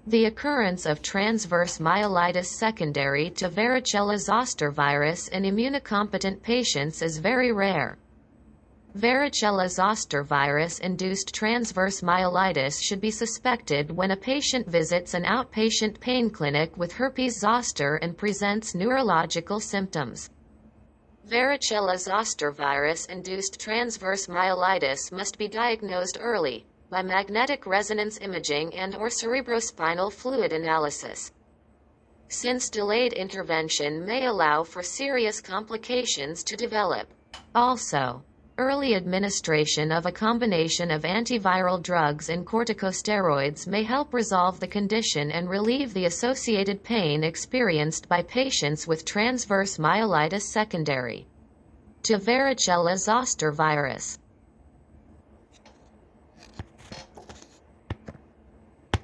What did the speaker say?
The occurrence of transverse myelitis secondary to varicella-zoster virus in immunocompetent patients is very rare. Varicella-zoster virus-induced transverse myelitis should be suspected when a patient visits an outpatient pain clinic with herpes zoster and presents neurological symptoms. Varicella-zoster virus-induced transverse myelitis must be diagnosed early, by magnetic resonance imaging and/or cerebrospinal fluid analysis, since delayed intervention may allow for serious complications to develop. Also, early administration of a combination of antiviral drugs and corticosteroids may help resolve the condition and relieve the associated pain experienced by patients with transverse myelitis secondary to varicella-zoster virus.